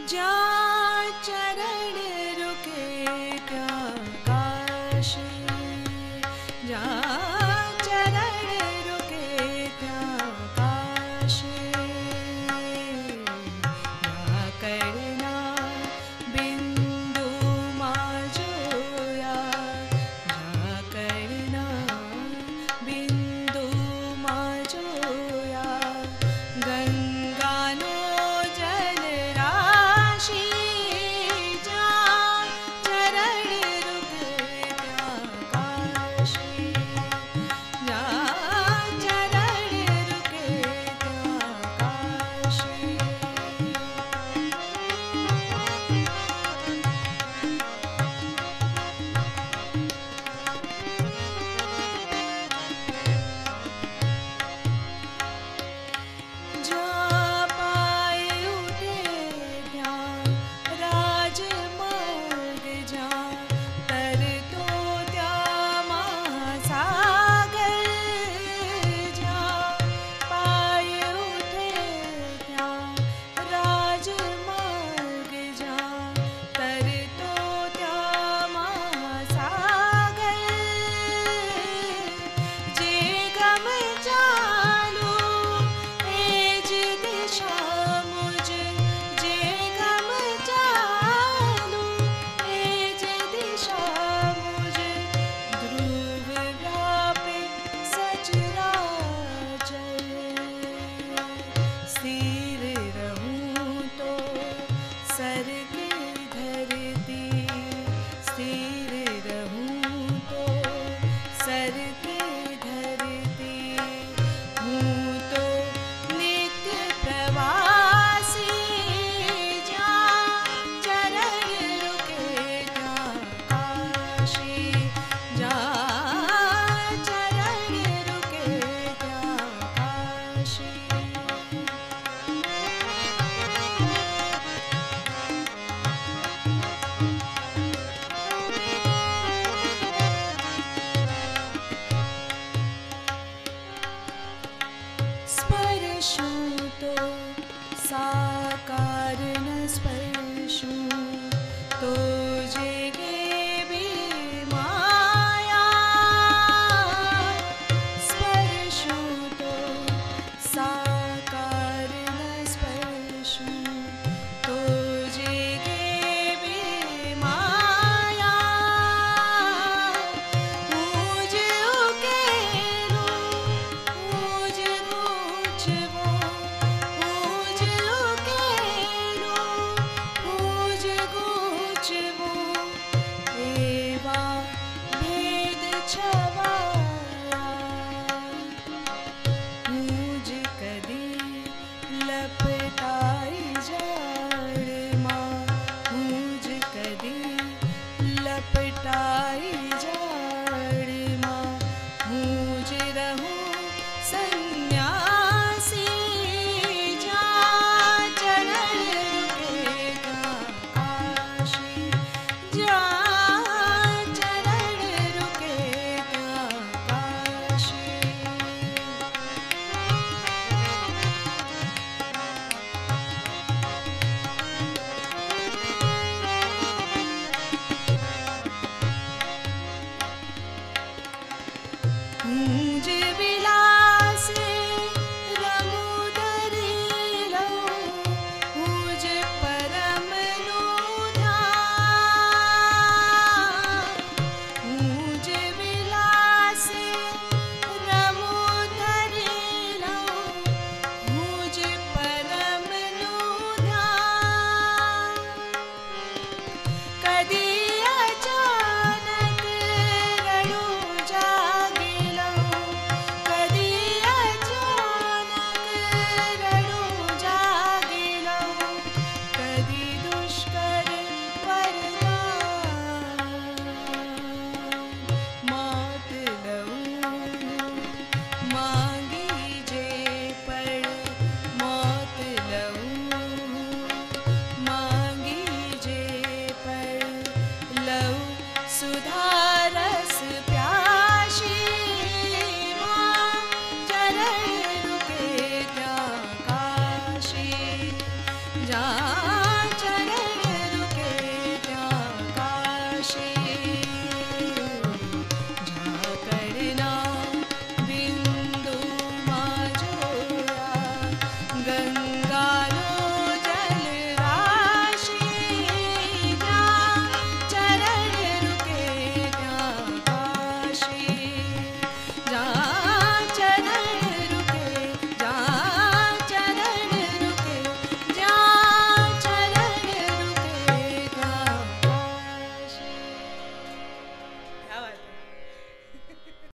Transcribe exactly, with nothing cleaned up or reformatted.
जा चरण रुके क्या काशी, जा चरण रुके क्या काशी, या करना बिंदु माजोया, या करना बिंदु माजोया, गंगा नो जल राशि, जा चरण रुके क्या काशी, जा चरण रुके क्या काशी। जा पाए उठे ध्यान राजमार्ग, जा तर तो त्या महासागर, जा पाए उठे ध्यान राजमार्ग, जा तर तो त्या महासागर, जे गम चालू एज दिशा मुझ, जे गम चालू एज दिशा मुझ, ध्रुव व्यापे सचराचर, स्थिर रहूं तो सर की धरती, स्थिर रहूं तो सर की धरती, हूँ तो नित्य प्रवासी, जा चरण रुके क्या काशी, जा चरण रुके क्या काशी। स्पर्शूं तो साकार न स्पर्शूं तो जेगे भी माया, स्पर्शूं तो साकार न स्पर्शूं तो जेगे भी माया, ऊज उकेलूं ऊज ऊंच